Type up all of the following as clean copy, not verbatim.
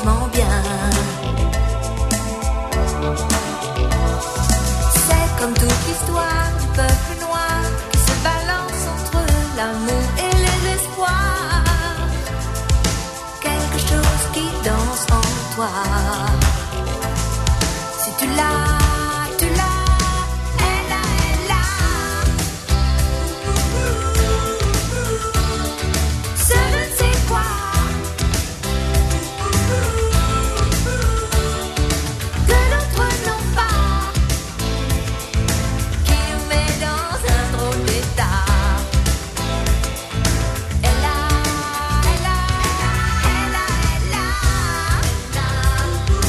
étrangement bien. C'est comme toute l'histoire du peuple noir qui se balance entre l'amour et les espoirs. Quelque chose qui danse en toi. Si tu l'as, tu l'as, elle a, elle a. Ce ne sais quoi que d'autres n'ont pas, qui nous met dans un drôle d'état. Elle a, elle a, elle a, elle a, elle a.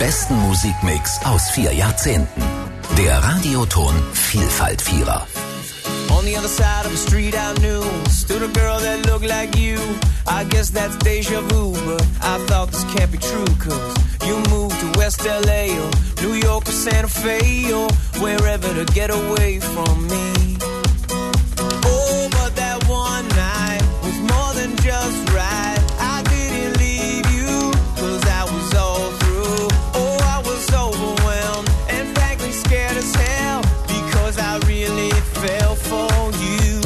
besten Musikmix aus 4 Jahrzehnten. Der Radioton Vielfalt-Vierer. On the other side of the street I knew stood a girl that looked like you. I guess that's deja vu, but I thought this can't be true, cause you moved to West LA or New York or Santa Fe or wherever to get away from me. Oh, but that one night was more than just right. I didn't leave you, cause I was all through. Oh, I was overwhelmed and frankly scared as hell, because I really fell for you.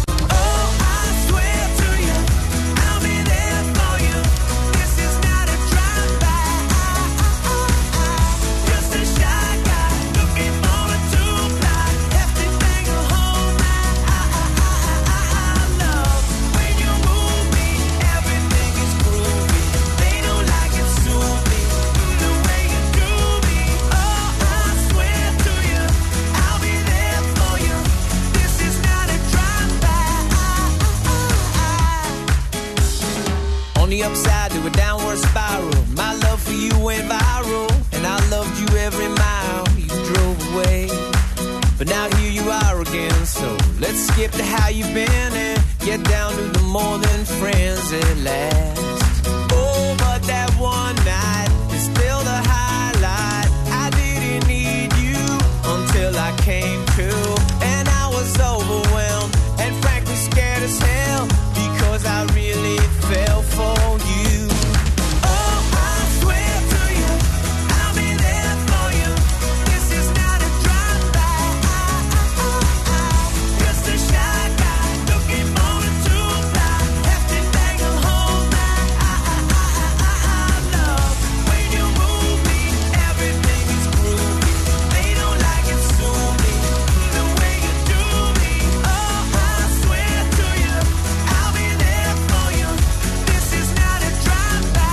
Upside to a downward spiral. My love for you went viral, and I loved you every mile you drove away. But now here you are again, so let's skip to how you've been and get down to the more than friends at last. Oh, but that one night is still the highlight. I didn't need you until I came to, and I was overwhelmed and frankly scared as hell, because I really fell for you. Oh, I swear to you, I'll be there for you. This is not a drive-by. Just a shy guy looking for a two-ply. Have to dangle home my love. When you move me, everything is groovy. They don't like it, sue me the way you do me. Oh, I swear to you, I'll be there for you. This is not a drive-by.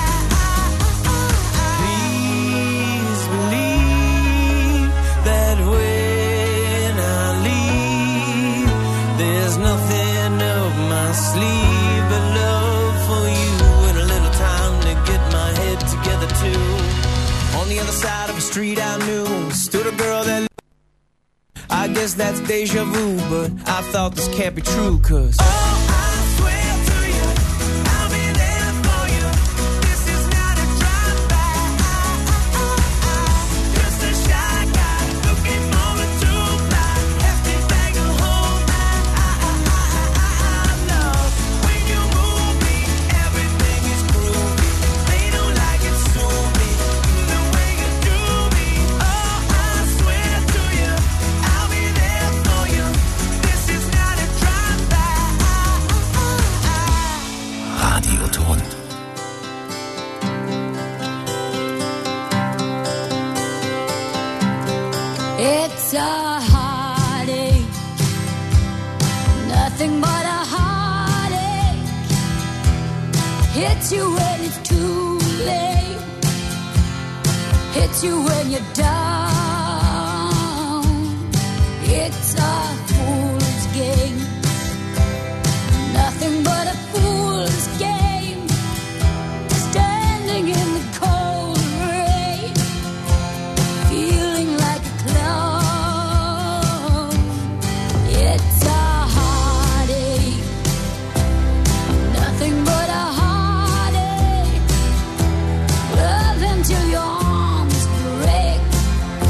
Please believe that when I leave, there's nothing up my sleeve but love for you and a little time to get my head together too. On the other side of the street I knew stood a girl that I guess that's deja vu, but I thought this can't be true, cause It's a heartache, nothing but a heartache. Hits you when it's too late, hits you when you're down. It's a fool's game, nothing but a fool's game. Standing in the cold rain, feeling like a clown. It's a heartache, nothing but a heartache. Love until your arms break,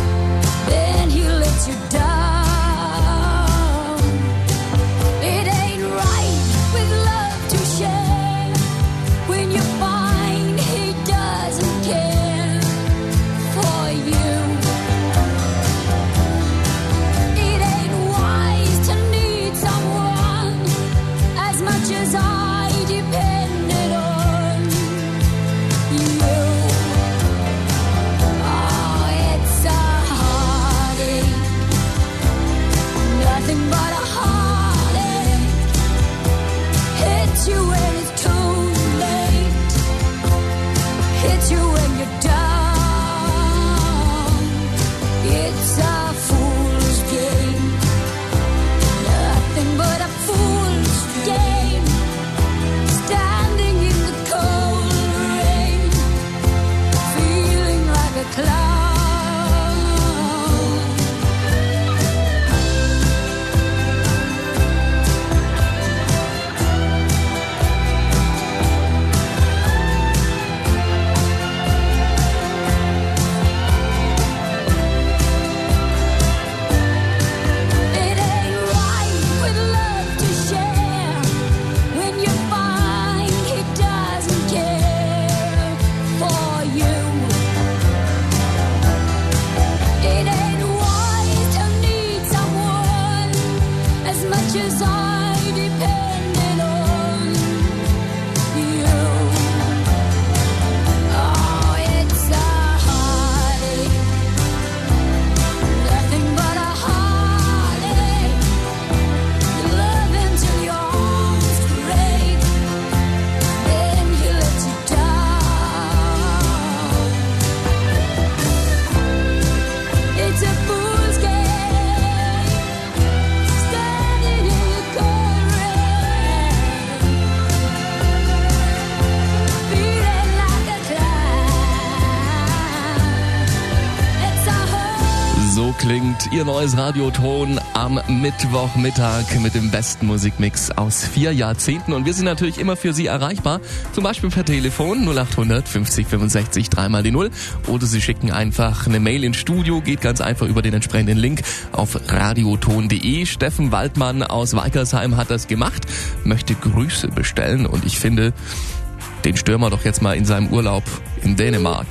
klingt Ihr neues Radioton am Mittwochmittag mit dem besten Musikmix aus 4 Jahrzehnten. Und wir sind natürlich immer für Sie erreichbar, zum Beispiel per Telefon 0800 50 65 3 die 0. Oder Sie schicken einfach eine Mail ins Studio, geht ganz einfach über den entsprechenden Link auf radioton.de. Steffen Waldmann aus Weikersheim hat das gemacht, möchte Grüße bestellen und ich finde, den stören wir doch jetzt mal in seinem Urlaub in Dänemark.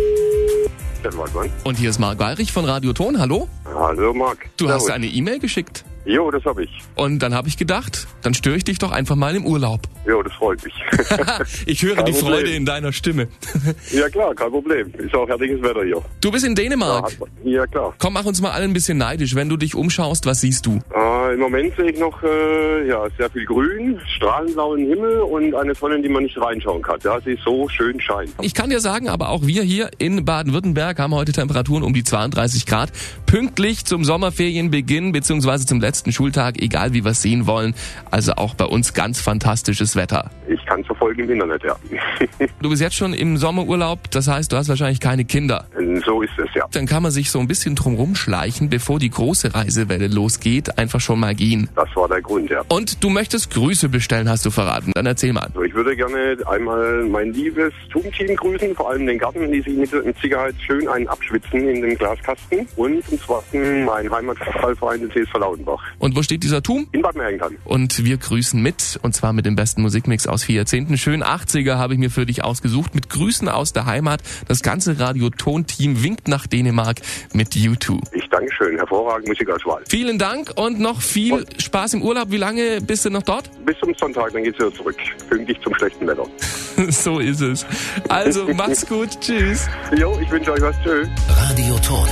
Und hier ist Marc Weirich von Radioton. Hallo? Hallo Marc. Du hast eine E-Mail geschickt. Jo, das habe ich. Und dann habe ich gedacht, dann störe ich dich doch einfach mal im Urlaub. Jo, das freut mich. Ich höre kein die Problem. Freude in deiner Stimme. Ja klar, kein Problem. Ist auch herrliches Wetter hier. Du bist in Dänemark. Ja klar. Komm, mach uns mal alle ein bisschen neidisch. Wenn du dich umschaust, was siehst du? Im Moment sehe ich noch sehr viel Grün, strahlend blauen Himmel und eine Sonne, in die man nicht reinschauen kann. Ja, sie so schön scheint. Ich kann dir sagen, aber auch wir hier in Baden-Württemberg haben heute Temperaturen um die 32 Grad. Pünktlich zum Sommerferienbeginn bzw. zum letzten Schultag, egal wie wir es sehen wollen. Also auch bei uns ganz fantastisches Wetter. Ich kann es verfolgen im Internet, ja. Du bist jetzt schon im Sommerurlaub, das heißt, du hast wahrscheinlich keine Kinder. So ist es, ja. Dann kann man sich so ein bisschen drum rumschleichen, bevor die große Reisewelle losgeht, einfach schon mal gehen. Das war der Grund, ja. Und du möchtest Grüße bestellen, hast du verraten. Dann erzähl mal. Also ich würde gerne einmal mein liebes Tugendteam grüßen, vor allem den Garten, die sich mit Sicherheit schön einen abschwitzen in den Glaskasten. Und zum Zweiten mein Heimatfußballverein, den CSV Lautenbach. Und wo steht dieser Turm? In Bad Mergentheim. Und wir grüßen mit, und zwar mit dem besten Musikmix aus 4 Jahrzehnten. Schön 80er habe ich mir für dich ausgesucht, mit Grüßen aus der Heimat. Das ganze Radioton-Team winkt nach Dänemark mit U2. Ich danke schön, hervorragend Musikauswahl. Vielen Dank und noch viel Spaß im Urlaub. Wie lange bist du noch dort? Bis zum Sonntag, dann geht's wieder zurück. Pünktlich zum schlechten Wetter. So ist es. Also, mach's gut. Tschüss. Jo, ich wünsche euch was. Tschüss. Radioton.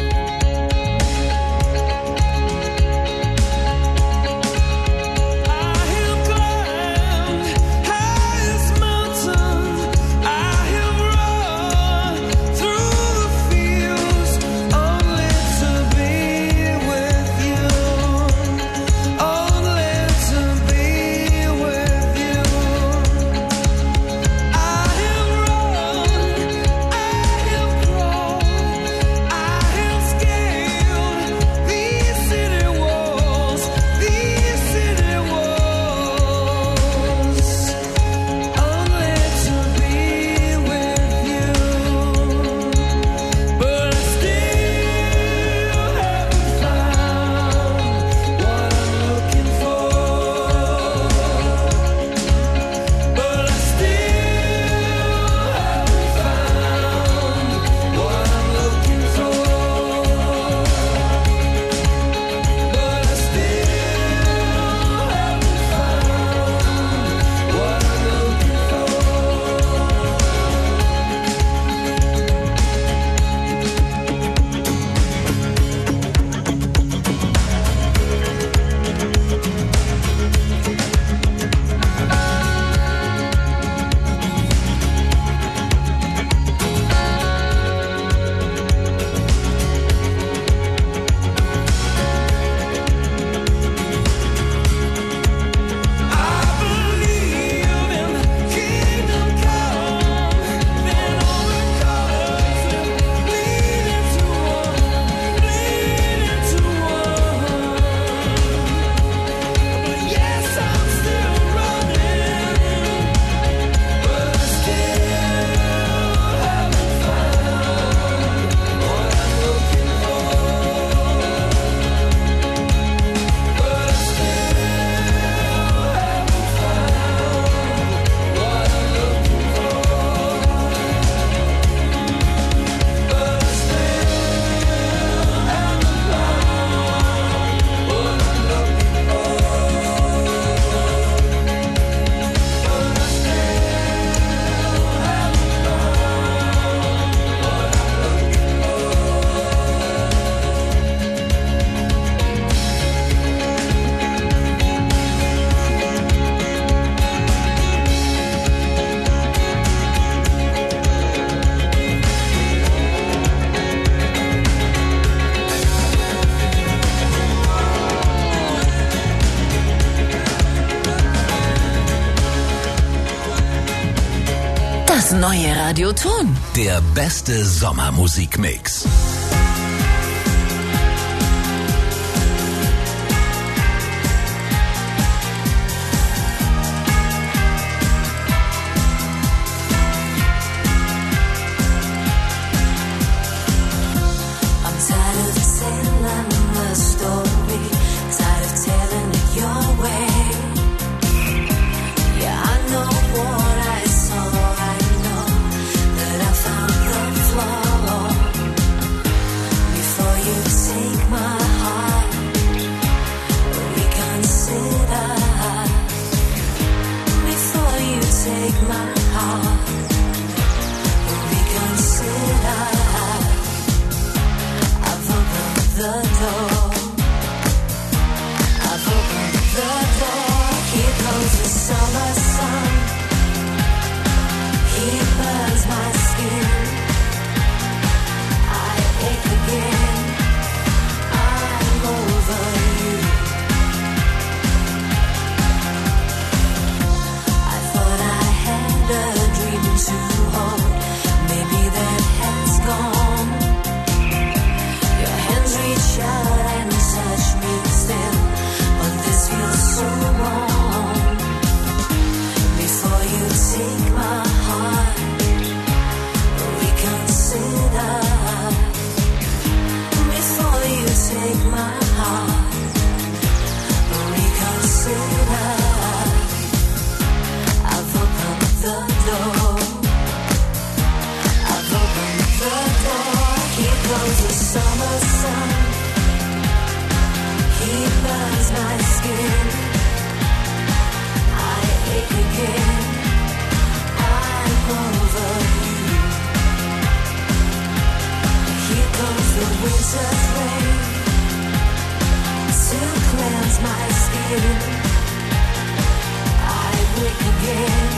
Das neue Radioton. Der beste Sommermusikmix. take my heart, reconsider. I've opened the door. I've opened the door. Here comes the summer sun. He burns my skin. I ache again. I'm over you. I thought I had a dream to hold. Maybe that has gone. Your hands reach out and touch me still, but this feels so wrong. Before you take my heart, reconsider. Before you take my heart, reconsider. I've opened the door. I've opened the door. Here comes the summer sun. He burns my skin. I ache again. I'm over you. Here comes the winter rain to cleanse my skin. I wake again.